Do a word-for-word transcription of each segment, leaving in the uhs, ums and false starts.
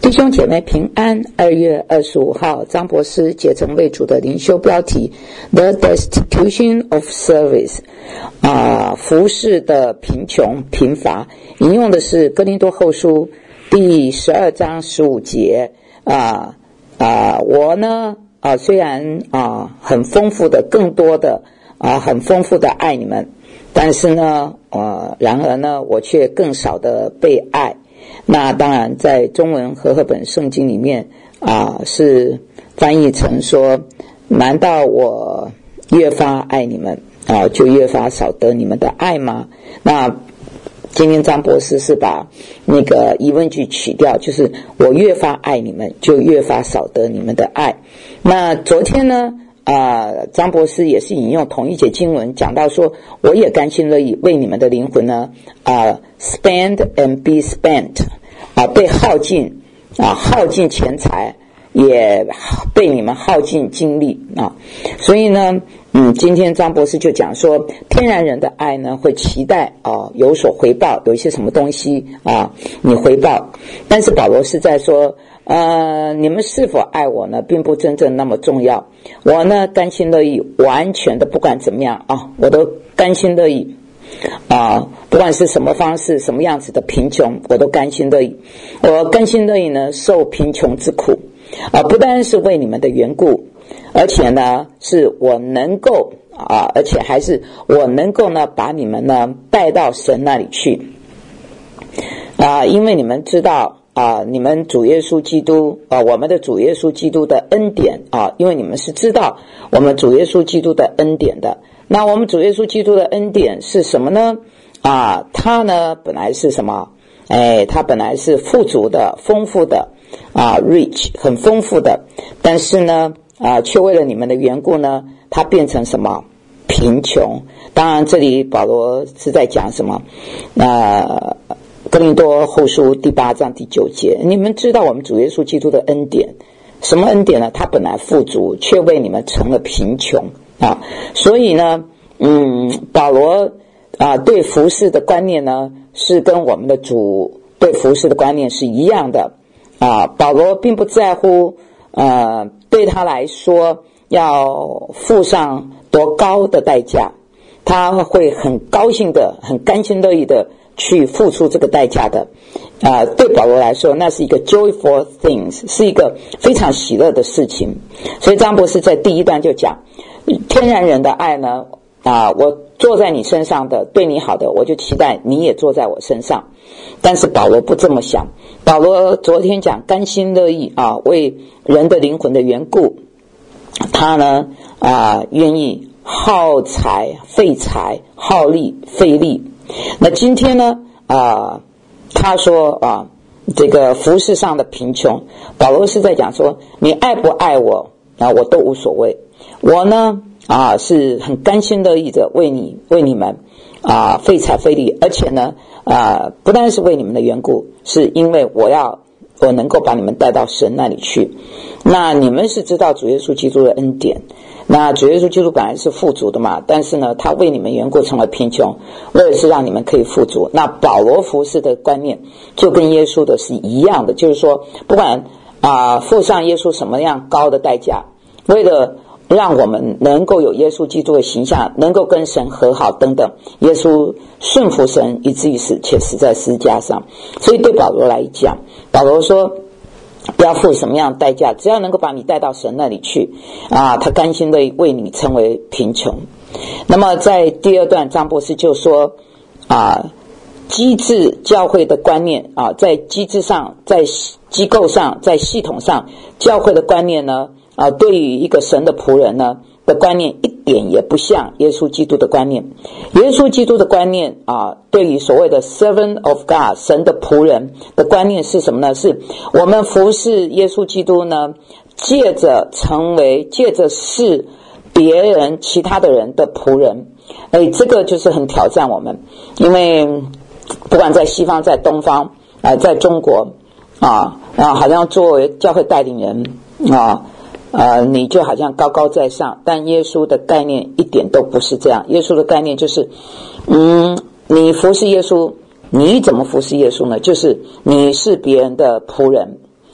弟兄姐妹平安。二月二十五号，张博士解成为主的灵修标题 The Destitution of Service 啊、呃，服事的贫穷贫乏，引用的是哥林多后书第十二章十五节啊啊、呃，我呢啊、呃、虽然啊、呃、很丰富的更多的啊、呃、很丰富的爱你们，但是呢呃然而呢我却更少的被爱。那当然在中文和合本圣经里面啊是翻译成说，难道我越发爱你们啊就越发少得你们的爱吗？那今天张博士是把那个疑问句取掉，就是我越发爱你们就越发少得你们的爱。那昨天呢啊，张博士也是引用同一节经文，讲到说，我也甘心乐意为你们的灵魂呢，啊 ，spend and be spent， 啊，被耗尽，啊，耗尽钱财，也被你们耗尽精力啊。所以呢，嗯，今天张博士就讲说，天然人的爱呢，会期待啊有所回报，有一些什么东西啊，你回报。但是保罗是在说，呃，你们是否爱我呢，并不真正那么重要。我呢，甘心乐意，完全的不管怎么样啊，我都甘心乐意啊，不管是什么方式、什么样子的贫穷，我都甘心乐意。我甘心乐意呢，受贫穷之苦啊，不单是为你们的缘故，而且呢，是我能够啊，而且还是我能够呢，把你们呢带到神那里去啊，因为你们知道。啊，你们主耶稣基督啊，我们的主耶稣基督的恩典啊，因为你们是知道我们主耶稣基督的恩典的。那我们主耶稣基督的恩典是什么呢？啊，他呢本来是什么？哎，他本来是富足的、丰富的啊 ，rich 很丰富的，但是呢啊，却为了你们的缘故呢，他变成什么？贫穷。当然，这里保罗是在讲什么？啊。哥林多后书第八章第九节，你们知道我们主耶稣基督的恩典，什么恩典呢？他本来富足，却为你们成了贫穷啊！所以呢，嗯，保罗啊对服事的观念呢，是跟我们的主对服事的观念是一样的啊。保罗并不在乎，呃，对他来说要付上多高的代价，他会很高兴的、很甘心乐意的。去付出这个代价的啊、呃，对保罗来说那是一个 joyful things， 是一个非常喜乐的事情。所以张博士在第一段就讲，天然人的爱呢啊，我坐在你身上的，对你好的，我就期待你也坐在我身上。但是保罗不这么想，保罗昨天讲甘心乐意啊，为人的灵魂的缘故，他呢啊愿意耗财费财，耗力费力。那今天呢啊、呃，他说啊，这个服事上的贫穷，保罗是在讲说，你爱不爱我啊，我都无所谓。我呢啊是很甘心乐意的为你为你们啊费财费力，而且呢啊不但是为你们的缘故，是因为我要我能够把你们带到神那里去。那你们是知道主耶稣基督的恩典。那主耶稣基督本来是富足的嘛，但是呢他为你们缘故成了贫穷，为的是让你们可以富足。那保罗服事的观念就跟耶稣的是一样的，就是说不管啊、呃、付上耶稣什么样高的代价，为了让我们能够有耶稣基督的形象，能够跟神和好等等，耶稣顺服神以至于死，且死在十字架上。所以对保罗来讲，保罗说不要付什么样的代价，只要能够把你带到神那里去啊，他甘心的为你成为贫穷。那么在第二段，张博士就说啊，机制教会的观念啊，在机制上，在机构上，在系统上，教会的观念呢啊，对于一个神的仆人呢的观念一点也不像耶稣基督的观念。耶稣基督的观念啊，对于所谓的 servant of God 神的仆人的观念是什么呢？是我们服侍耶稣基督呢，借着成为借着是别人其他的人的仆人。哎，这个就是很挑战我们，因为不管在西方在东方啊、呃，在中国啊啊，好像作为教会带领人啊呃，你就好像高高在上，但耶稣的概念一点都不是这样。耶稣的概念就是，嗯，你服侍耶稣，你怎么服侍耶稣呢？就是你是别人的仆人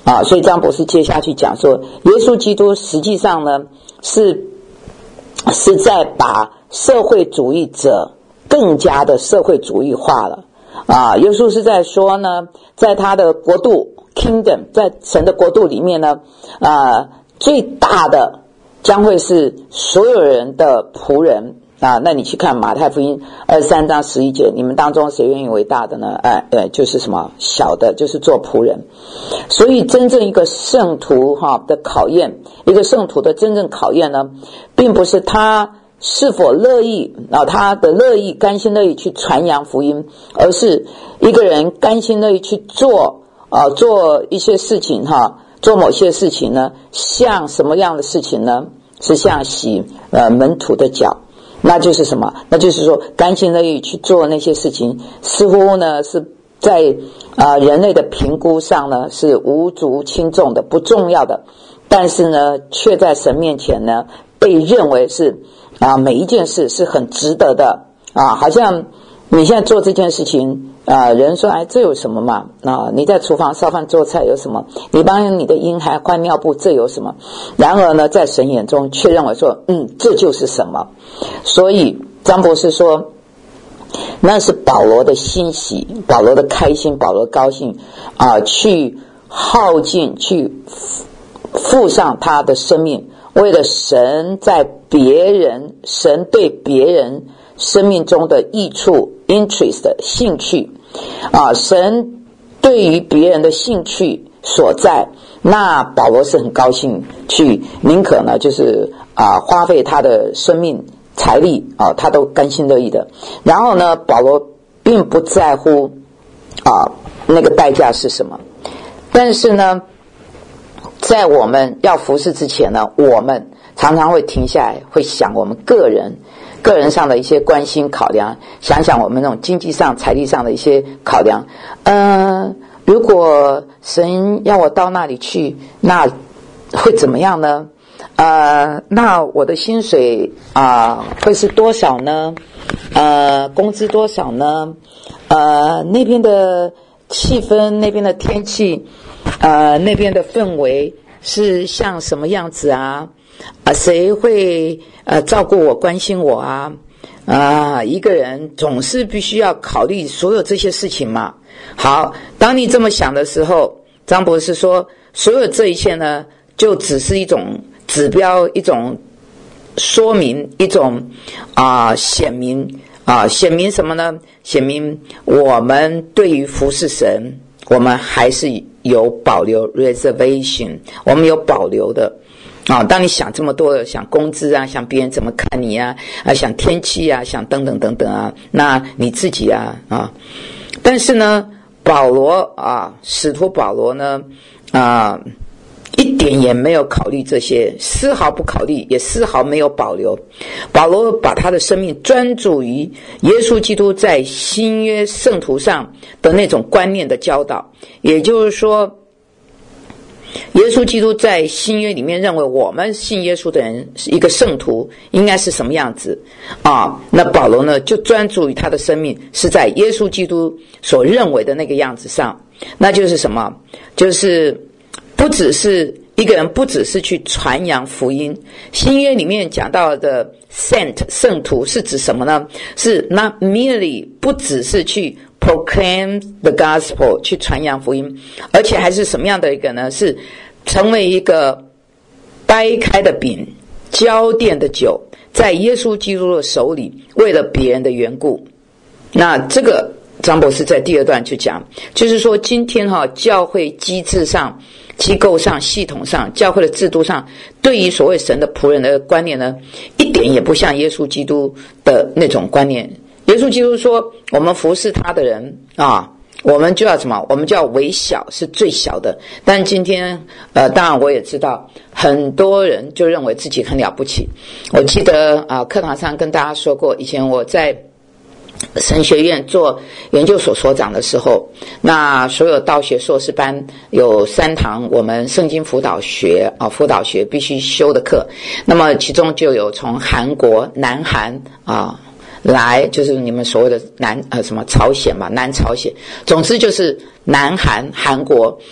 啊，所以张博士接下去讲说，耶稣基督实际上呢是是在把社会主义者更加的社会主义化了啊。耶稣是在说呢，在他的国度 kingdom， 在神的国度里面呢，啊，最大的将会是所有人的仆人。啊，那你去看马太福音二十三章十一节，你们当中谁愿意为大的呢？哎，呃，就是什么小的，就是做仆人。所以真正一个圣徒哈的考验，一个圣徒的真正考验呢，并不是他是否乐意啊，他的乐意甘心乐意去传扬福音，而是一个人甘心乐意去做啊，做一些事情哈，做某些事情呢，像什么样的事情呢？是像洗呃门徒的脚。那就是什么？那就是说甘心乐意去做那些事情，似乎呢是在呃人类的评估上呢是无足轻重的，不重要的，但是呢却在神面前呢被认为是啊每一件事是很值得的啊，好像你现在做这件事情啊，人说哎这有什么嘛啊？你在厨房烧饭做菜有什么？你帮你的婴孩换尿布这有什么？然而呢，在神眼中却认为说，嗯，这就是什么？所以张博士说，那是保罗的欣喜，保罗的开心，保罗高兴啊，去耗尽，去付上他的生命，为了神在别人，神对别人生命中的益处 interest 兴趣啊，神对于别人的兴趣所在，那保罗是很高兴去，宁可呢就是啊花费他的生命财力啊，他都甘心乐意的。然后呢，保罗并不在乎啊那个代价是什么，但是呢，在我们要服侍之前呢，我们常常会停下来，会想我们个人个人上的一些关心考量，想想我们那种经济上财力上的一些考量。呃如果神要我到那里去，那会怎么样呢？呃那我的薪水啊、呃、会是多少呢？呃工资多少呢？呃那边的气氛，那边的天气，呃那边的氛围是像什么样子啊？啊谁会呃照顾我，关心我啊？啊一个人总是必须要考虑所有这些事情嘛。好，当你这么想的时候，张博士说，所有这一切呢，就只是一种指标，一种说明，一种啊、呃、显明啊、呃、显明什么呢？显明我们对于服侍神，我们还是有保留 reservation， 我们有保留的啊。当你想这么多，想工资啊，想别人怎么看你啊，啊想天气啊，想等等等等啊，那你自己啊啊。但是呢，保罗啊，使徒保罗呢，啊，一点也没有考虑这些，丝毫不考虑，也丝毫没有保留。保罗把他的生命专注于耶稣基督在新约圣徒上的那种观念的教导，也就是说，耶稣基督在新约里面认为我们信耶稣的人是一个圣徒应该是什么样子啊？那保罗呢就专注于他的生命是在耶稣基督所认为的那个样子上，那就是什么？就是不只是一个人，不只是去传扬福音。新约里面讲到的 saint 圣徒是指什么呢？是 not merely 不只是去proclaim the gospel 去传扬福音，而且还是什么样的一个呢？是成为一个掰开的饼，浇奠的酒，在耶稣基督的手里，为了别人的缘故。那这个张博士在第二段就讲，就是说今天哈、啊、教会机制上、机构上、系统上、教会的制度上，对于所谓神的仆人的观念呢，一点也不像耶稣基督的那种观念。耶稣基督说，我们服侍他的人啊，我们就要什么？我们就要微小，是最小的。但今天，呃，当然我也知道，很多人就认为自己很了不起。我记得啊、呃，课堂上跟大家说过，以前我在神学院做研究所所长的时候，那所有道学硕士班有三堂我们圣经辅导学啊，辅导学必须修的课，那么其中就有从韩国、南韩啊。来就是你们所谓的南呃什么朝鲜嘛，南朝鲜，总之就是南韩韩国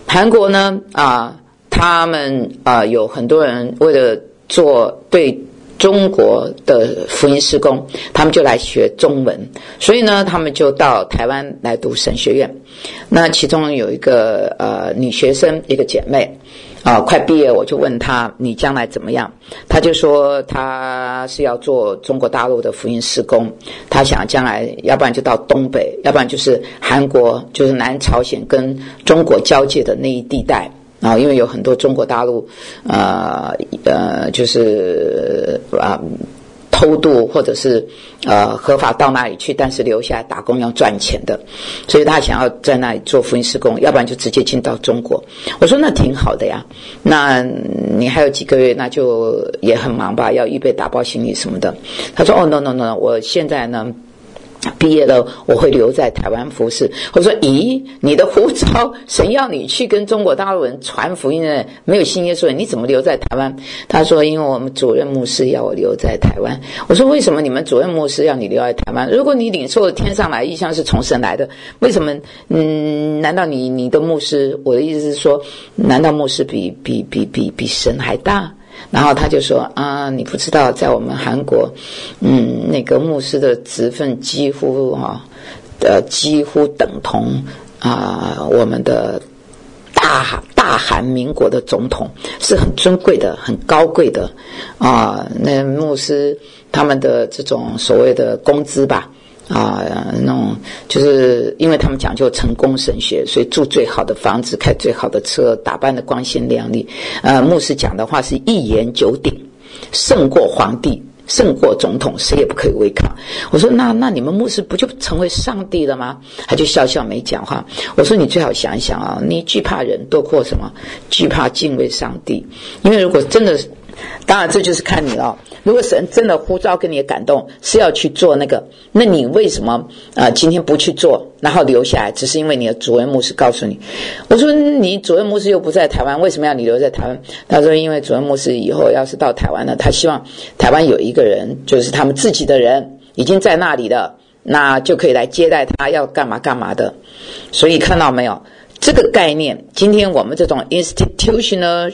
韩国呢啊，他们啊有很多人为了做对中国的福音事工，他们就来学中文，所以呢，他们就到台湾来读神学院。那其中有一个呃女学生，一个姐妹啊、呃，快毕业，我就问她你将来怎么样？她就说她是要做中国大陆的福音事工，她想将来要不然就到东北，要不然就是韩国，就是南朝鲜跟中国交界的那一地带。啊，因为有很多中国大陆，呃呃，就是啊、呃、偷渡或者是呃合法到那里去，但是留下来打工要赚钱的，所以他想要在那里做福音事工，要不然就直接进到中国。我说那挺好的呀，那你还有几个月，那就也很忙吧，要预备打包行李什么的。他说哦 no no no， 我现在呢。毕业了，我会留在台湾服侍。我说：“咦，你的护照，神要你去跟中国大陆人传福音呢，没有信耶稣人，你怎么留在台湾？”他说：“因为我们主任牧师要我留在台湾。”我说：“为什么你们主任牧师要你留在台湾？如果你领受的天上来异象是从神来的，为什么？嗯，难道你你的牧师？我的意思是说，难道牧师比比比比比神还大？”然后他就说啊，你不知道，在我们韩国，嗯，那个牧师的职分几乎啊，呃，几乎等同啊，我们的大大韩民国的总统，是很尊贵的、很高贵的啊。那牧师他们的这种所谓的工资吧。啊，那种就是因为他们讲究成功神学，所以住最好的房子，开最好的车，打扮得光鲜亮丽。呃，牧师讲的话是一言九鼎，胜过皇帝，胜过总统，谁也不可以违抗。我说那那你们牧师不就成为上帝了吗？他就笑笑没讲话。我说你最好想一想啊，你惧怕人多过什么？惧怕敬畏上帝。因为如果真的，当然这就是看你了。如果神真的呼召跟你的感动是要去做那个，那你为什么呃今天不去做，然后留下来？只是因为你的主任牧师告诉你。我说你主任牧师又不在台湾，为什么要你留在台湾？他说因为主任牧师以后要是到台湾了，他希望台湾有一个人，就是他们自己的人已经在那里了，那就可以来接待他，要干嘛干嘛的。所以看到没有这个概念？今天我们这种 institutional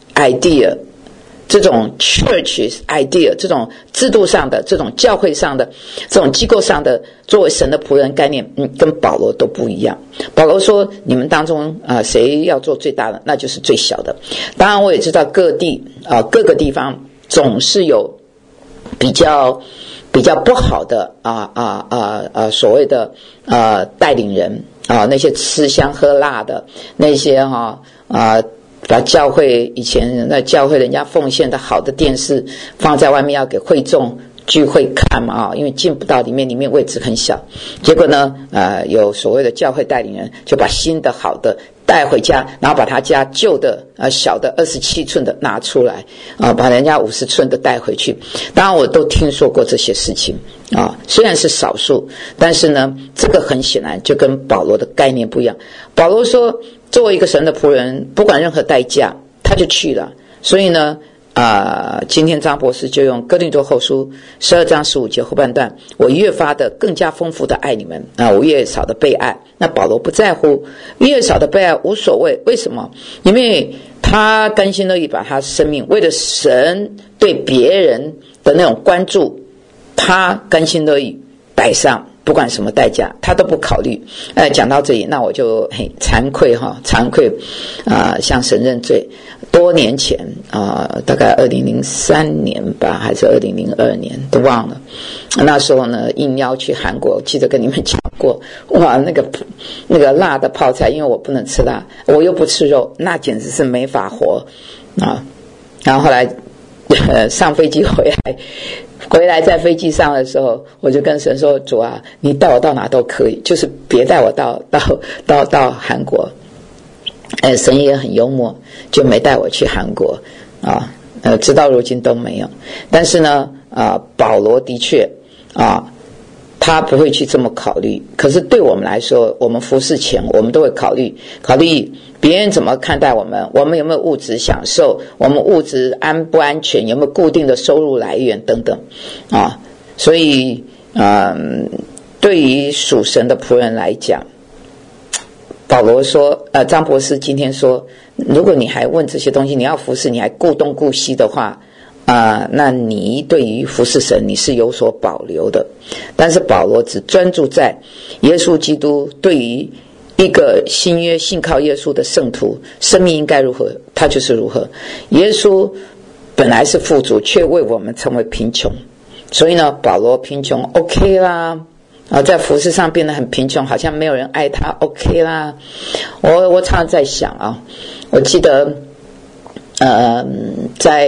idea。这种 church idea， 这种制度上的，这种教会上的，这种机构上的，作为神的仆人概念，嗯，跟保罗都不一样。保罗说，你们当中啊、呃，谁要做最大的，那就是最小的。当然，我也知道各地啊、呃，各个地方总是有比较比较不好的啊啊啊啊所谓的呃带领人啊，那些吃香喝辣的那些哈啊。啊把教会以前那教会人家奉献的好的电视放在外面要给会众聚会看嘛啊，因为进不到里面，里面位置很小。结果呢，呃，有所谓的教会带领人就把新的好的带回家，然后把他家旧的呃小的二十七寸的拿出来啊、呃，把人家五十寸的带回去。当然我都听说过这些事情啊，虽然是少数，但是呢，这个很显然就跟保罗的概念不一样。保罗说，作为一个神的仆人，不管任何代价，他就去了。所以呢，啊、呃，今天张博士就用哥林多后书十二章十五节后半段，我越发的更加丰富的爱你们啊，我越少的被爱。那保罗不在乎，越少的被爱无所谓，为什么？因为他甘心乐意把他生命为了神对别人的那种关注，他甘心乐意摆上。不管什么代价，他都不考虑。呃，讲到这里，那我就嘿惭愧哈，惭愧啊、呃，向神认罪。多年前啊、呃，大概二零零三年吧，还是二零零二年，都忘了。那时候呢，应邀去韩国，记得跟你们讲过，哇，那个那个辣的泡菜，因为我不能吃辣，我又不吃肉，那简直是没法活啊。然后后来呃上飞机回来。回来在飞机上的时候，我就跟神说：“主啊，你带我到哪都可以，就是别带我到到到到韩国。”呃，神也很幽默，就没带我去韩国啊。呃，直到如今都没有。但是呢，啊，保罗的确啊，他不会去这么考虑。可是对我们来说，我们服侍前，我们都会考虑考虑。别人怎么看待我们？我们有没有物质享受？我们物质安不安全？有没有固定的收入来源等等啊？所以，嗯，对于属神的仆人来讲， 保罗说，呃，张博士今天说，如果你还问这些东西，你要服侍，你还顾东顾西的话，啊、呃，那你对于服侍神你是有所保留的。但是保罗只专注在耶稣基督对于一个新约信靠耶稣的圣徒，生命应该如何，他就是如何。耶稣本来是富足，却为我们成为贫穷，所以呢，保罗贫穷 OK 啦。啊，在服事上变得很贫穷，好像没有人爱他 ，OK 啦。我我常常在想啊，我记得，呃，在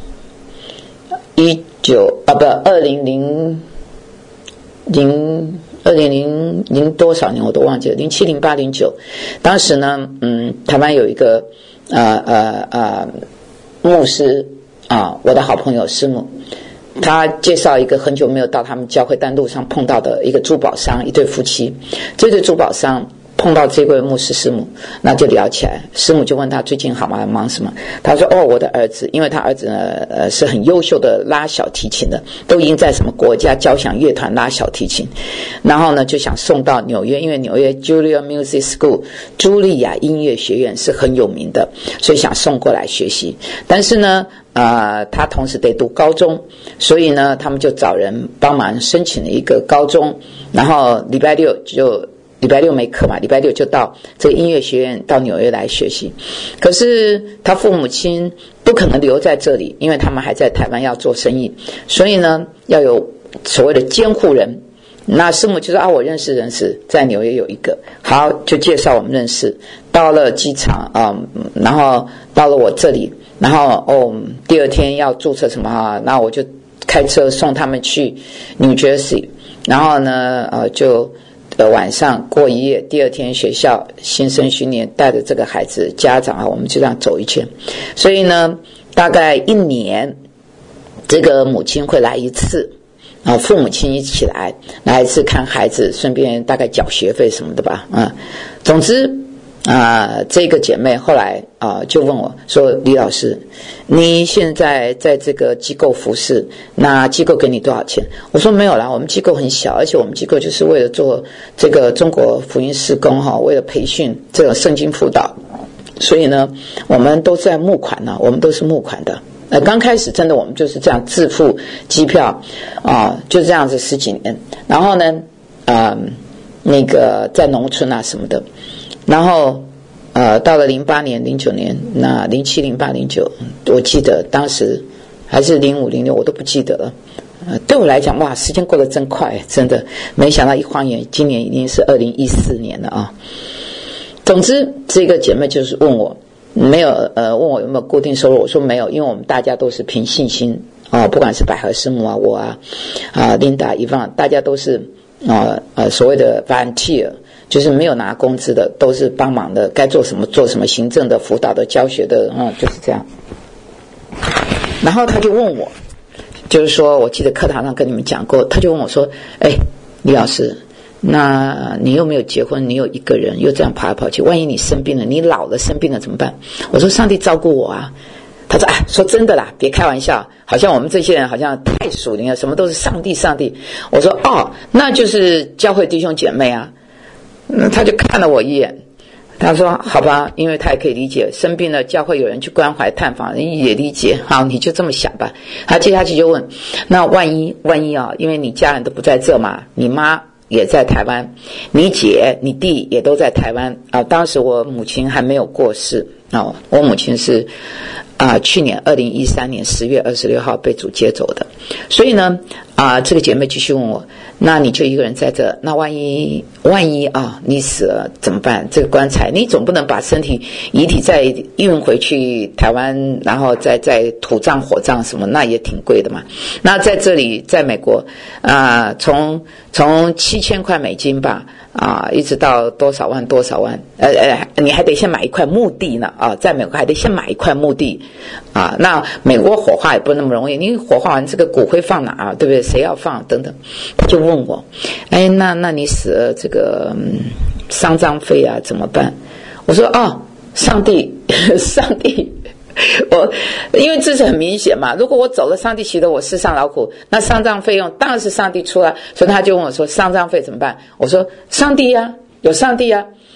一九啊不二零零零二零零零多少年我都忘记了，零七零八零九，当时呢，嗯，台湾有一个呃呃呃牧师啊，我的好朋友师母。他介绍一个很久没有到他们教会但路上碰到的一个珠宝商，一对夫妻。这对珠宝商碰到这位牧师师母，那就聊起来。师母就问他最近好吗，忙什么？他说：哦，我的儿子，因为他儿子呢，呃，是很优秀的拉小提琴的，都已经在什么国家交响乐团拉小提琴。然后呢，就想送到纽约，因为纽约 Julia Music School 茱莉亚音乐学院是很有名的，所以想送过来学习。但是呢，呃，他同时得读高中，所以呢，他们就找人帮忙申请了一个高中，然后礼拜六就礼拜六没课嘛，礼拜六就到这个音乐学院到纽约来学习。可是他父母亲不可能留在这里，因为他们还在台湾要做生意，所以呢，要有所谓的监护人。那师母就说啊，我认识认识，在纽约有一个，好，就介绍我们认识。到了机场啊、嗯，然后到了我这里。然后哦，第二天要注册什么啊？那我就开车送他们去 New Jersey， 然后呢，呃，就呃晚上过一夜，第二天学校新生训练，带着这个孩子家长啊，我们就这样走一圈。所以呢，大概一年，这个母亲会来一次，然后父母亲一起来来一次看孩子，顺便大概缴学费什么的吧，嗯，总之。啊、呃，这个姐妹后来啊、呃、就问我说：“李老师，你现在在这个机构服侍，那机构给你多少钱？”我说：“没有啦，我们机构很小，而且我们机构就是为了做这个中国福音事工哈，为了培训这个圣经辅导，所以呢，我们都在募款呢、啊，我们都是募款的。呃，刚开始真的我们就是这样自付机票啊、呃，就这样子十几年，然后呢，啊、呃，那个在农村啊什么的。”然后，呃，到了零八年、零九年，那零七、零八、零九，我记得当时还是零五、零六，我都不记得了。呃，对我来讲，哇，时间过得真快，真的，没想到一晃眼，今年已经是二零一四年了啊。总之，这个姐妹就是问我，没有呃，问我有没有固定收入，我说没有，因为我们大家都是凭信心啊、呃，不管是百合师母啊，我啊，啊、呃、，Linda、伊万，大家都是啊呃, 呃所谓的 volunteer。就是没有拿工资的，都是帮忙的，该做什么做什么，行政的、辅导的、教学的，嗯，就是这样。然后他就问我，就是说我记得课堂上跟你们讲过，他就问我说：“哎，李老师，那你又没有结婚，你有一个人，又这样跑来跑去，万一你生病了，你老了生病了怎么办？”我说：“上帝照顾我啊。”他说：“哎，说真的啦，别开玩笑，好像我们这些人好像太属灵了，什么都是上帝，上帝。”我说：“哦，那就是教会弟兄姐妹啊。”那他就看了我一眼，他说：“好吧，因为他也可以理解，生病了教会有人去关怀探访，也理解。好，你就这么想吧。”他接下去就问：“那万一万一啊，因为你家人都不在这嘛，你妈也在台湾，你姐、你弟也都在台湾啊。当时我母亲还没有过世啊，我母亲是啊，去年二零一三年十月二十六号被主接走的。所以呢，啊，这个姐妹继续问我。”那你就一个人在这，那万一万一啊，你死了怎么办？这个棺材你总不能把身体遗体再运回去台湾，然后再再土葬火葬什么，那也挺贵的嘛。那在这里，在美国啊、呃，从从七千块美金吧。啊，一直到多少万多少万，呃呃，你还得先买一块墓地呢啊，在美国还得先买一块墓地啊。那美国火化也不那么容易，你火化完这个骨灰放哪啊？对不对？谁要放等等？他就问我，哎，那那你死了这个、嗯、丧葬费啊怎么办？我说哦，上帝，上帝。我因为这是很明显嘛，如果我走了，上帝许了我世上劳苦，那丧葬费用当然是上帝出了，所以他就问我说：“丧葬费怎么办？”我说：“上帝呀、啊，有上帝呀、啊。”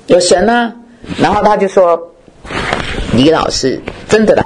有神啊。然后他就说，李老师真的啦，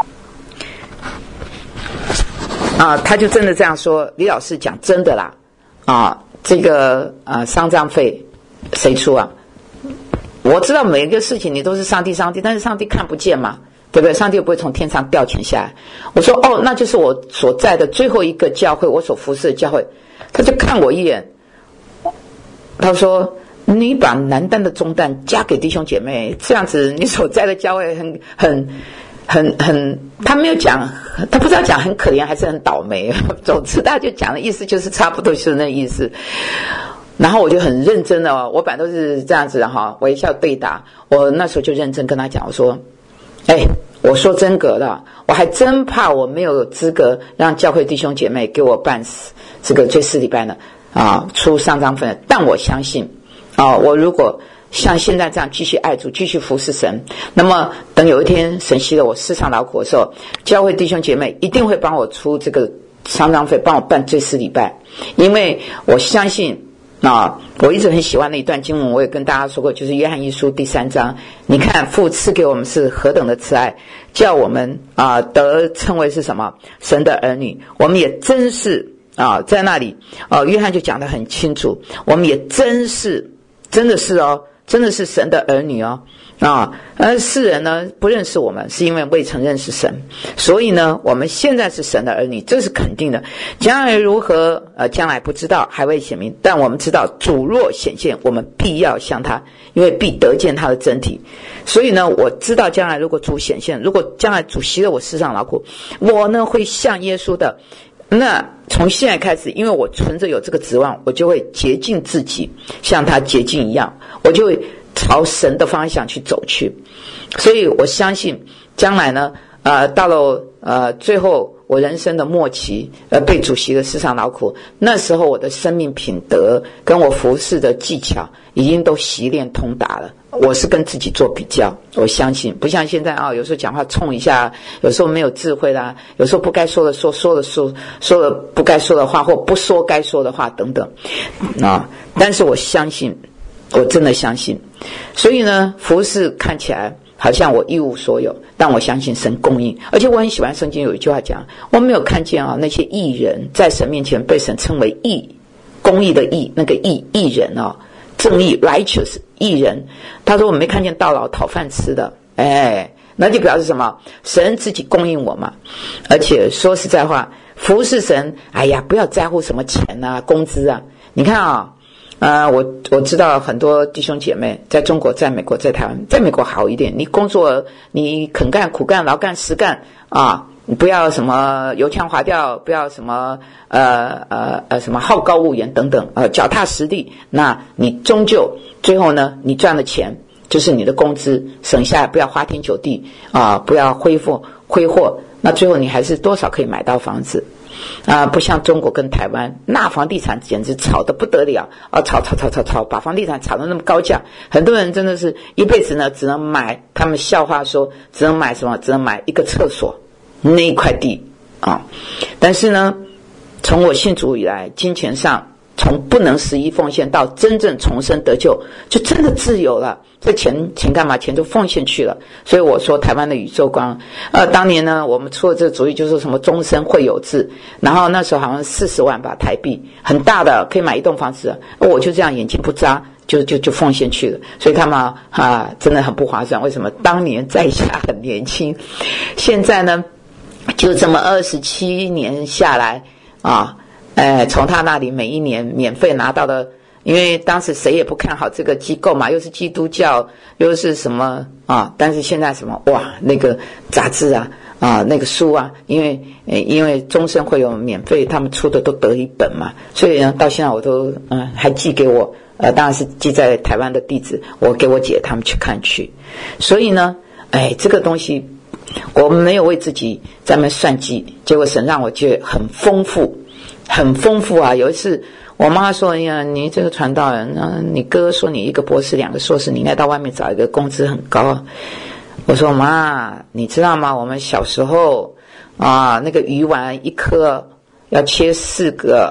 啊，他就真的这样说，李老师讲真的啦，啊，这个啊丧葬费谁出啊？我知道每一个事情你都是上帝上帝，但是上帝看不见嘛，对不对？上帝又不会从天上掉钱下来。我说哦，那就是我所在的最后一个教会，我所服侍的教会。他就看我一眼，他说你把难担的重担加给弟兄姐妹，这样子你所在的教会很很很很，他没有讲，他不知道讲很可怜还是很倒霉，总之他就讲的意思就是差不多就是那意思。然后我就很认真的，我本来都是这样子的哈，微笑对答。我那时候就认真跟他讲，我说，哎，我说真格的，我还真怕我没有资格让教会弟兄姐妹给我办这个最四礼拜呢啊出丧葬费，但我相信啊，我如果像现在这样继续爱主，继续服侍神，那么等有一天神息了我世上劳苦的时候，教会弟兄姐妹一定会帮我出这个丧葬费，帮我办最四礼拜，因为我相信。啊，我一直很喜欢的一段经文，我也跟大家说过，就是约翰一书第三章。你看父赐给我们是何等的慈爱，叫我们啊得称为是什么神的儿女。我们也真是啊在那里啊，约翰就讲得很清楚，我们也真是真的是哦，真的是神的儿女哦。啊，而世人呢不认识我们，是因为未曾认识神，所以呢，我们现在是神的儿女，这是肯定的。将来如何，呃，将来不知道，还未显明。但我们知道，主若显现，我们必要向他，因为必得见他的真体。所以呢，我知道将来如果主显现，如果将来主息了我世上劳苦，我呢会像耶稣的。那从现在开始，因为我存着有这个指望，我就会洁净自己，像他洁净一样，我就会朝神的方向去走去。所以我相信将来呢呃到了呃最后我人生的末期，呃被主席的世上劳苦，那时候我的生命品德跟我服侍的技巧已经都习练通达了。我是跟自己做比较，我相信不像现在啊，有时候讲话冲一下，有时候没有智慧啦，有时候不该说的说，说了说，说了不该说的话，或不说该说的话等等啊。但是我相信，我真的相信。所以呢，服侍看起来好像我一无所有，但我相信神供应。而且我很喜欢圣经有一句话讲，我没有看见啊那些义人在神面前被神称为义，公义的义，那个义义人啊，正义 righteous 义人。他说我没看见到老讨饭吃的，哎，那就表示什么？神自己供应我嘛。而且说实在话，服侍神，哎呀，不要在乎什么钱啊工资啊。你看啊呃，我我知道很多弟兄姐妹在中国、在美国、在台湾，在美国好一点，你工作你肯干、苦干、劳干、实干啊，你不要什么油腔滑调，不要什么呃呃呃什么好高骛远等等，呃脚踏实地，那你终究最后呢，你赚的钱就是你的工资，省下来不要花天酒地啊，不要挥霍挥霍，那最后你还是多少可以买到房子。啊，不像中国跟台湾，那房地产简直炒得不得了啊！炒炒炒炒炒，把房地产炒得那么高价，很多人真的是一辈子呢，只能买，他们笑话说，只能买什么？只能买一个厕所那一块地啊！但是呢，从我信主以来，金钱上从不能十一奉献到真正重生得救，就真的自由了。这钱钱干嘛？钱就奉献去了。所以我说台湾的宇宙光，呃，当年呢，我们出了这个主意，就是什么终身会有制，然后那时候好像四十万吧台币，很大的，可以买一栋房子。我就这样眼睛不眨，就就就奉献去了。所以他们啊，真的很不划算。为什么？当年在下很年轻，现在呢，就这么二十七年下来啊，呃，从他那里每一年免费拿到的。因为当时谁也不看好这个机构嘛，又是基督教，又是什么啊？但是现在什么哇，那个杂志啊啊，那个书啊，因为呃因为终身会有免费，他们出的都得一本嘛，所以呢，到现在我都嗯、呃、还寄给我，呃，当然是寄在台湾的地址，我给我姐他们去看去。所以呢，哎，这个东西我没有为自己在那算计，结果神让我觉得很丰富，很丰富啊！有一次。我妈说：“哎呀，你这个传道人，啊，你哥说你一个博士，两个硕士，你应该到外面找一个工资很高。”我说：“妈，你知道吗？我们小时候啊，那个鱼丸一颗要切四个，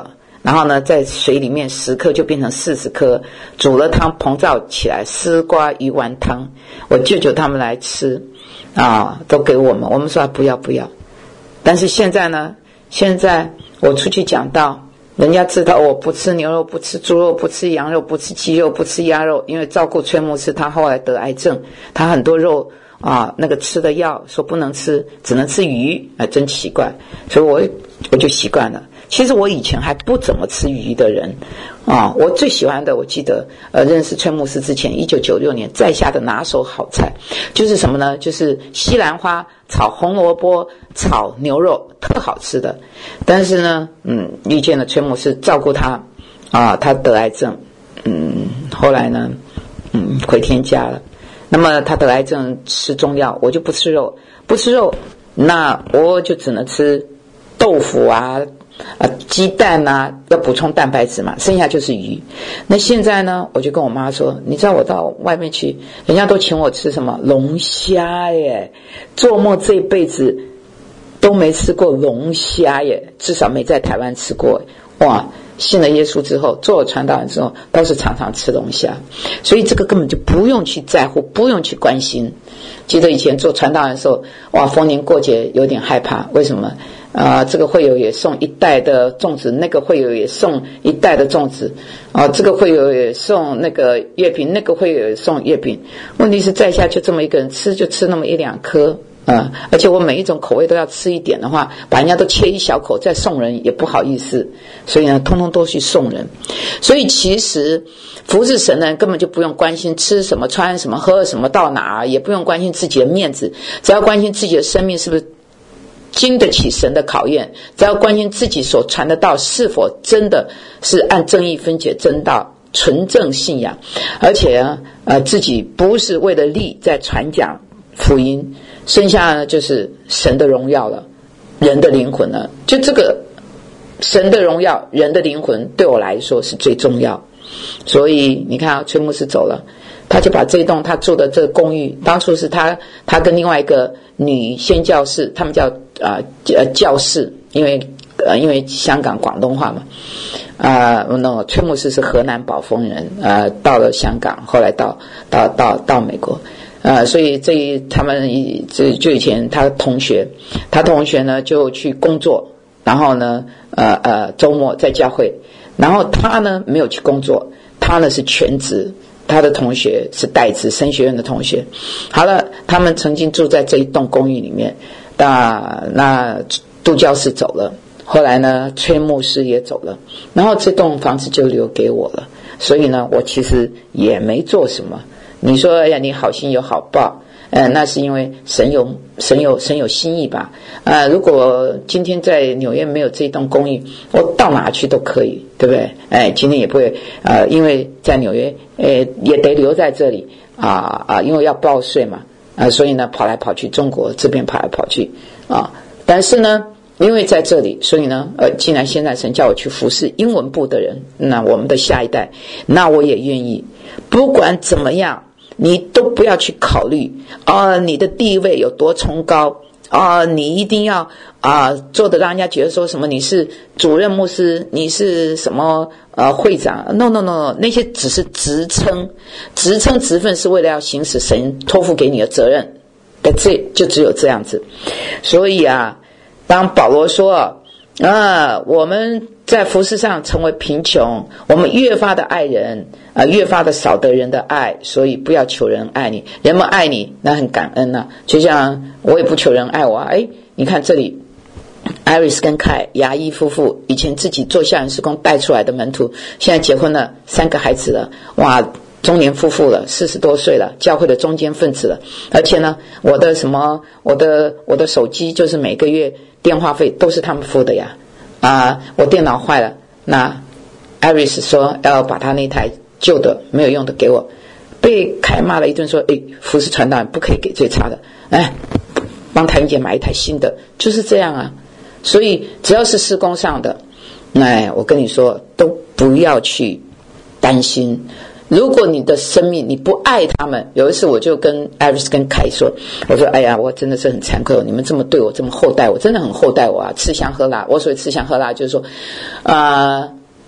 然后呢在水里面十颗就变成四十颗，煮了汤膨胀起来，丝瓜鱼丸汤，我舅舅他们来吃啊，都给我们，我们说不要不要。但是现在呢，现在我出去讲道，人家知道我不吃牛肉，不吃猪肉，不吃羊肉，不吃鸡肉，不吃鸭肉，因为照顾崔牧师，他后来得癌症，他很多肉啊，那个吃的药说不能吃，只能吃鱼，啊，真奇怪，所以我我就习惯了。其实我以前还不怎么吃鱼的人啊，我最喜欢的，我记得呃认识崔牧师之前，一九九六年在下的拿手好菜就是什么呢？就是西兰花炒红萝卜炒牛肉，特好吃的。但是呢，嗯，遇见了崔牧师，照顾他啊，他得癌症，嗯，后来呢，嗯，回天家了。那么他得癌症吃中药，我就不吃肉，不吃肉，那我就只能吃豆腐啊。啊，鸡蛋啊，要补充蛋白质嘛，剩下就是鱼。那现在呢，我就跟我妈说，你知道我到外面去，人家都请我吃什么龙虾耶，做梦这一辈子都没吃过龙虾耶，至少没在台湾吃过。哇，信了耶稣之后，做了传道人之后，都是常常吃龙虾，所以这个根本就不用去在乎，不用去关心。记得以前做传道人的时候，哇，逢年过节有点害怕，为什么？啊、呃，这个会友也送一袋的粽子，那个会友也送一袋的粽子，啊、呃，这个会友也送那个月饼，那个会友也送月饼。问题是在下就这么一个人，吃就吃那么一两颗，啊、呃，而且我每一种口味都要吃一点的话，把人家都切一小口再送人也不好意思，所以呢，通通都去送人。所以其实服侍神的人根本就不用关心吃什么、穿什么、喝什么、到哪，也不用关心自己的面子，只要关心自己的生命是不是经得起神的考验，只要关心自己所传的道是否真的是按正义分解真道，纯正信仰，而且呢，呃，自己不是为了利在传讲福音，剩下呢就是神的荣耀了，人的灵魂呢，就这个神的荣耀，人的灵魂对我来说是最重要。所以你看啊，崔牧师走了，他就把这一栋他住的这个公寓，当初是他他跟另外一个女宣教士，他们叫啊呃教士，因为呃因为香港广东话嘛，啊、呃、那崔牧师是河南宝丰人，呃到了香港，后来到到到到美国，呃所以这一他们这就以前他同学，他同学呢就去工作，然后呢呃呃周末在教会，然后他呢没有去工作，他呢是全职。他的同学是代职神学院的同学，好了，他们曾经住在这一栋公寓里面，那那杜教士走了，后来呢崔牧师也走了，然后这栋房子就留给我了，所以呢我其实也没做什么。你说哎呀你好心有好报，呃那是因为神有神有神有心意吧。呃如果今天在纽约没有这栋公寓，我到哪去都可以，对不对？哎今天也不会呃因为在纽约呃也得留在这里啊啊因为要报税嘛啊所以呢跑来跑去中国这边跑来跑去啊但是呢因为在这里，所以呢呃既然现在神叫我去服侍英文部的人，那我们的下一代，那我也愿意。不管怎么样你都不要去考虑啊、呃，你的地位有多崇高啊、呃，你一定要啊、呃、做的让人家觉得说什么你是主任牧师，你是什么呃会长 ？No No No， 那些只是职称，职称职分是为了要行使神托付给你的责任，这就只有这样子。所以啊，当保罗说啊，我们在服事上成为贫穷，我们越发的爱人啊，越发的少得人的爱，所以不要求人爱你，人们爱你那很感恩啊，就像我也不求人爱我啊。诶，你看这里Iris 跟凯牙医夫妇以前自己做校园事工带出来的门徒，现在结婚了，三个孩子了，哇，中年夫妇了，四十多岁了，教会的中坚分子了。而且呢，我的什么，我的我的手机就是每个月电话费都是他们付的呀。啊，我电脑坏了，那 Iris 说要把他那台旧的没有用的给我，被凯骂了一顿，说，诶，服侍传道人不可以给最差的，哎，帮谭姐买一台新的，就是这样啊。所以只要是事工上的，哎，我跟你说都不要去担心。如果你的生命你不爱他们，有一次我就跟 Iris 跟凯说，我说哎呀我真的是很惭愧，你们这么对我这么厚待我，真的很厚待我啊，吃香喝辣。我所谓吃香喝辣就是说呃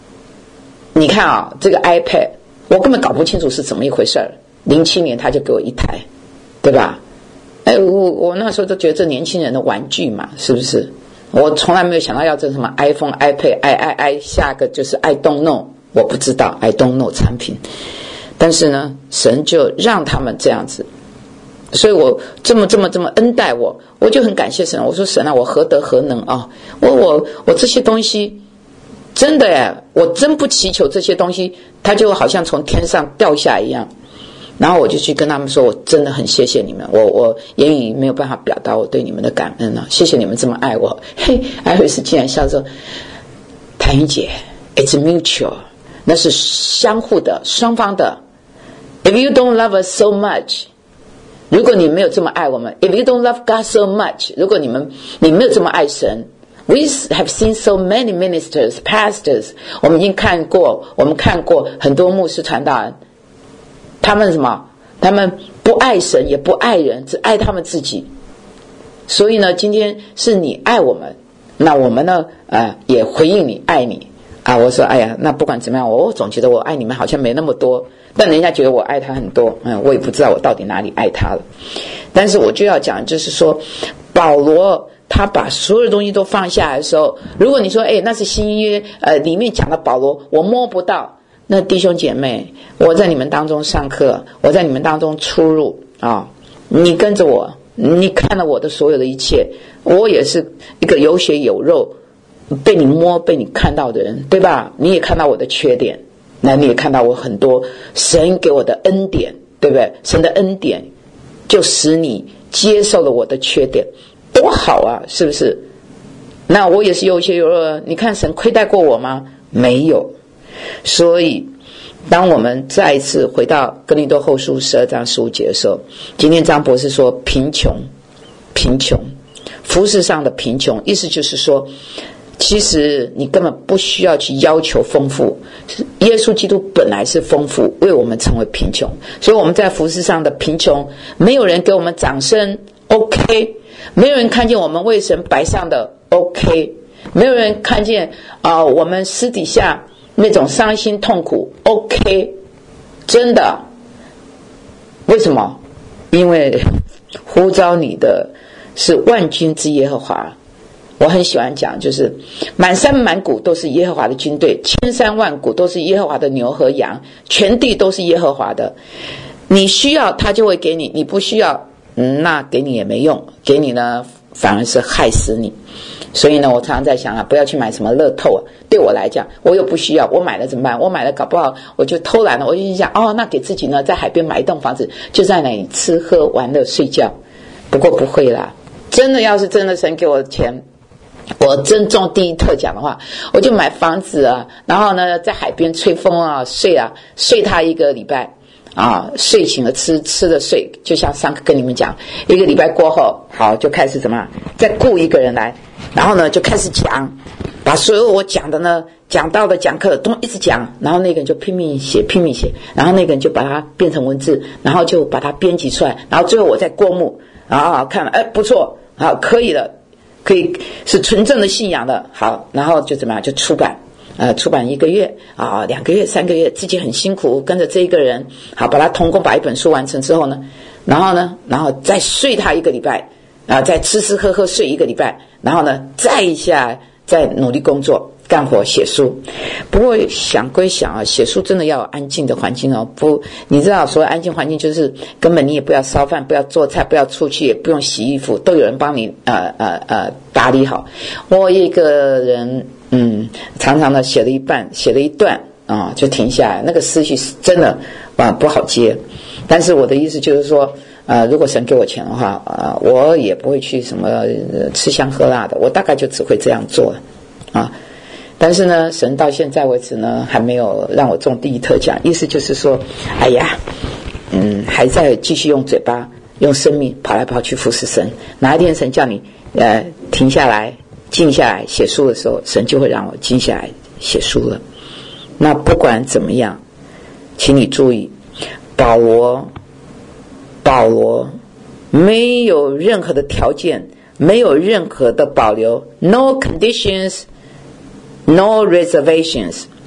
你看啊，这个 iPad 我根本搞不清楚是怎么一回事儿。零七年他就给我一台，对吧？哎，我我那时候都觉得这年轻人的玩具嘛，是不是？我从来没有想到要这什么 iPhone、iPad、i i i， 下个就是 I don't know， 我不知道 I don't know 产品。但是呢，神就让他们这样子，所以我这么这么这么恩待我，我就很感谢神。我说神啊，我何德何能啊？我我我这些东西真的耶，我真不祈求这些东西，它就好像从天上掉下一样。然后我就去跟他们说，我真的很谢谢你们，我我言语没有办法表达我对你们的感恩啊，谢谢你们这么爱我。嘿，艾瑞斯竟然笑说，谭云姐 ，It's mutual， 那是相互的，双方的。If you don't love us so much， 如果你没有这么爱我们 ，If you don't love God so much， 如果你们你没有这么爱神。We have seen so many ministers, pastors， 我们已经看过，我们看过很多牧师传道人。他们什么？他们不爱神，也不爱人，只爱他们自己。所以呢，今天是你爱我们，那我们呢，呃，也回应你，爱你啊。我说，哎呀，那不管怎么样，我总觉得我爱你们好像没那么多，但人家觉得我爱他很多，嗯，我也不知道我到底哪里爱他了。但是我就要讲，就是说，保罗他把所有的东西都放下来的时候，如果你说，哎，那是新约，呃，里面讲的保罗，我摸不到。那弟兄姐妹，我在你们当中上课，我在你们当中出入啊，你跟着我，你看了我的所有的一切，我也是一个有血有肉被你摸被你看到的人，对吧？你也看到我的缺点，那你也看到我很多神给我的恩典，对不对？神的恩典就使你接受了我的缺点，多好啊，是不是？那我也是有血有肉，你看神亏待过我吗？没有。所以当我们再一次回到哥林多后书十二章十五节的时候，今天张博士说贫穷贫穷服事上的贫穷，意思就是说其实你根本不需要去要求丰富，耶稣基督本来是丰富，为我们成为贫穷，所以我们在服事上的贫穷，没有人给我们掌声 OK， 没有人看见我们为神摆上的 OK， 没有人看见啊、呃，我们私底下那种伤心痛苦 OK， 真的。为什么？因为呼召你的是万军之耶和华。我很喜欢讲，就是满山满谷都是耶和华的军队，千山万谷都是耶和华的牛和羊，全地都是耶和华的。你需要他就会给你，你不需要、嗯、那给你也没用，给你呢反而是害死你。所以呢，我常常在想啊，不要去买什么乐透啊。对我来讲，我又不需要，我买了怎么办？我买了搞不好我就偷懒了，我就想哦，那给自己呢在海边买一栋房子，就在那里吃喝玩乐睡觉。不过不会啦，真的要是真的神给我的钱，我真中第一特奖的话，我就买房子啊，然后呢在海边吹风啊，睡啊，睡他一个礼拜。啊，睡醒了吃，吃了睡，就像上课跟你们讲，一个礼拜过后，好就开始怎么样，再雇一个人来，然后呢就开始讲，把所有我讲的呢讲到的讲课都一直讲，然后那个人就拼命写拼命写，然后那个人就把它变成文字，然后就把它编辑出来，然后最后我再过目，然后看了，哎不错，好可以了，可以是纯正的信仰的，好，然后就怎么样就出版。呃，出版一个月啊，两个月、三个月，自己很辛苦，跟着这一个人，好，把他通工，把一本书完成之后呢，然后呢，然后再睡他一个礼拜，啊，再吃吃喝喝睡一个礼拜，然后呢，再一下再努力工作干活写书。不过想归想啊，写书真的要有安静的环境哦。不，你知道所谓安静环境就是根本你也不要烧饭，不要做菜，不要出去，也不用洗衣服，都有人帮你呃呃呃打理好。我一个人。嗯，常常呢写了一半，写了一段啊、呃，就停下来，那个思绪是真的啊不好接。但是我的意思就是说，呃，如果神给我钱的话，呃，我也不会去什么、呃、吃香喝辣的，我大概就只会这样做啊。但是呢，神到现在为止呢，还没有让我中第一特奖，意思就是说，哎呀，嗯，还在继续用嘴巴、用生命跑来跑去服侍神。哪一天神叫你呃停下来？静下来写书的时候，神就会让我静下来写书了。那不管怎么样，请你注意，保罗保罗没有任何的条件，没有任何的保留 ，no conditions，no reservations，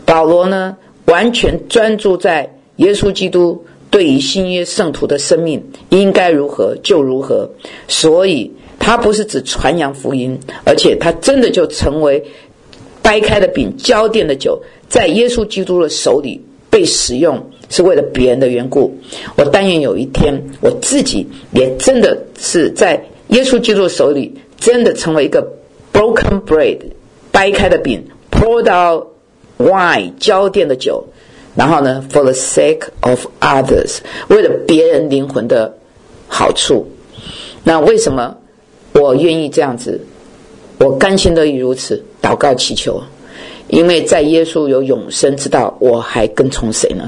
保罗呢，完全专注在耶稣基督对于新约圣徒的生命应该如何就如何，所以他不是只传扬福音，而且他真的就成为掰开的饼浇奠的酒，在耶稣基督的手里被使用，是为了别人的缘故。我但愿有一天我自己也真的是在耶稣基督的手里真的成为一个 broken bread 掰开的饼 poured out wine 浇奠的酒，然后呢 for the sake of others 为了别人灵魂的好处。那为什么我愿意这样子，我甘心乐意如此祷告祈求？因为在耶稣有永生之道，我还跟从谁呢？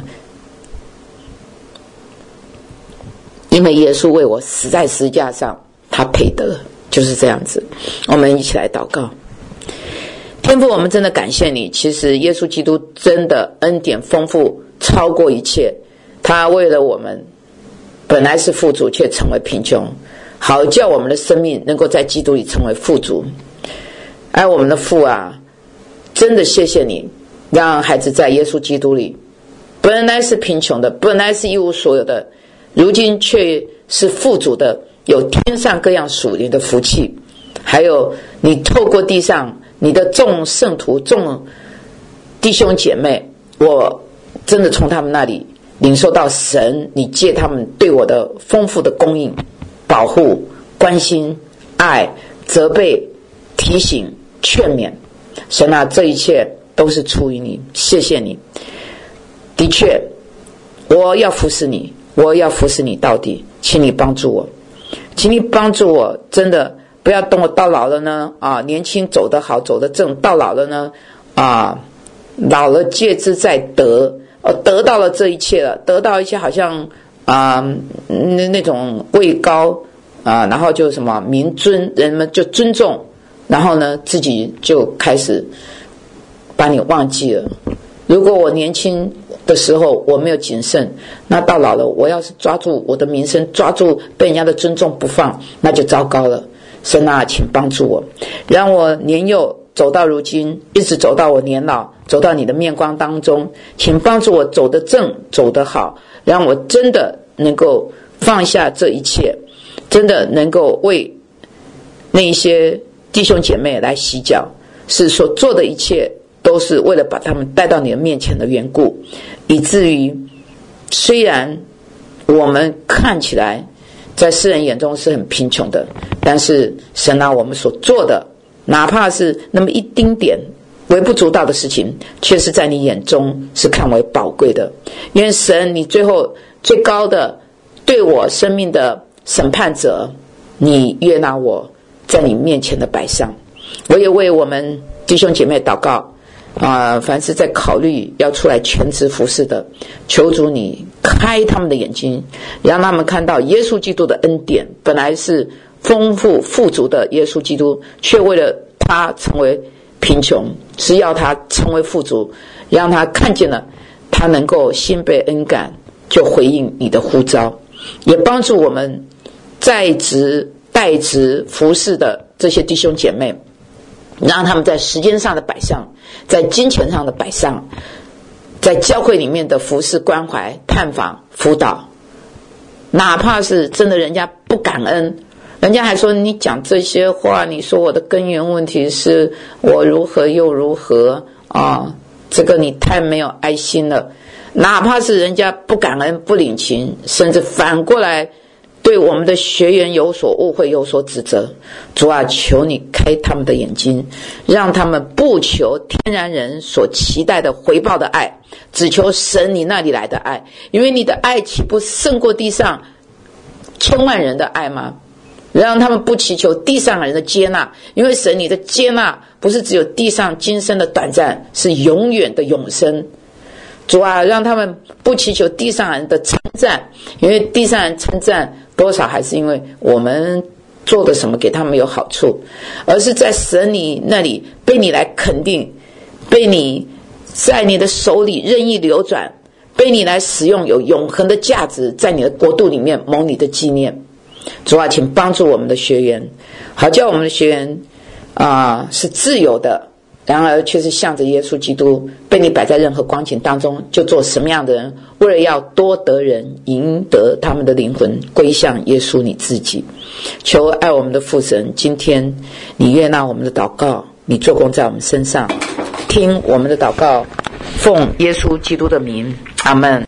因为耶稣为我死在十字架上，他配得，就是这样子。我们一起来祷告。天父，我们真的感谢你，其实耶稣基督真的恩典丰富超过一切，他为了我们本来是富足，却成为贫穷，好叫我们的生命能够在基督里成为富足。爱我们的父啊，真的谢谢你，让孩子在耶稣基督里本来是贫穷的，本来是一无所有的，如今却是富足的，有天上各样属灵的福气。还有你透过地上你的众圣徒众弟兄姐妹，我真的从他们那里领受到神你借他们对我的丰富的供应、保护、关心、爱、责备、提醒、劝勉。神啊，这一切都是出于你，谢谢你。的确我要服侍你，我要服侍你到底，请你帮助我，请你帮助我，真的不要等我到老了呢啊，年轻走得好走得正，到老了呢啊，老了戒之在得，呃，得到了这一切了，得到一些好像啊那那种位高啊，然后就什么民尊，人们就尊重，然后呢自己就开始把你忘记了。如果我年轻的时候我没有谨慎，那到老了我要是抓住我的名声，抓住被人家的尊重不放，那就糟糕了。神啊，请帮助我，让我年幼走到如今，一直走到我年老，走到你的面光当中，请帮助我走得正，走得好，让我真的能够放下这一切，真的能够为那一些弟兄姐妹来洗脚，是所做的一切都是为了把他们带到你的面前的缘故，以至于虽然我们看起来在世人眼中是很贫穷的，但是神啊，我们所做的哪怕是那么一丁点微不足道的事情，却是在你眼中是看为宝贵的。因为神你最后最高的对我生命的审判者，你悦纳我在你面前的摆上。我也为我们弟兄姐妹祷告啊、呃，凡是在考虑要出来全职服侍的，求主你开他们的眼睛，让他们看到耶稣基督的恩典本来是丰富富足的，耶稣基督却为了他成为贫穷，是要他成为富足，让他看见了，他能够心被恩感，就回应你的呼召，也帮助我们在职代职服侍的这些弟兄姐妹，让他们在时间上的摆上，在金钱上的摆上，在教会里面的服侍关怀探访辅导，哪怕是真的人家不感恩，人家还说你讲这些话，你说我的根源问题是我如何又如何啊，这个你太没有爱心了。哪怕是人家不感恩不领情，甚至反过来对我们的学员有所误会有所指责，主啊，求你开他们的眼睛，让他们不求天然人所期待的回报的爱，只求神你那里来的爱。因为你的爱岂不胜过地上千万人的爱吗？让他们不祈求地上人的接纳，因为神你的接纳不是只有地上今生的短暂，是永远的永生。主啊，让他们不祈求地上人的称赞，因为地上人称赞多少还是因为我们做的什么给他们有好处，而是在神你那里被你来肯定，被你在你的手里任意流转，被你来使用，有永恒的价值，在你的国度里面蒙你的纪念。主啊，请帮助我们的学员，好叫我们的学员啊、呃、是自由的， 然而却是向着耶稣基督，被你摆在任何光景当中，就做什么样的人，为了要多得人，赢得他们的灵魂归向耶稣你自己。求爱我们的父神，今天你悦纳我们的祷告，你做工在我们身上，听我们的祷告，奉耶稣基督的名，阿们。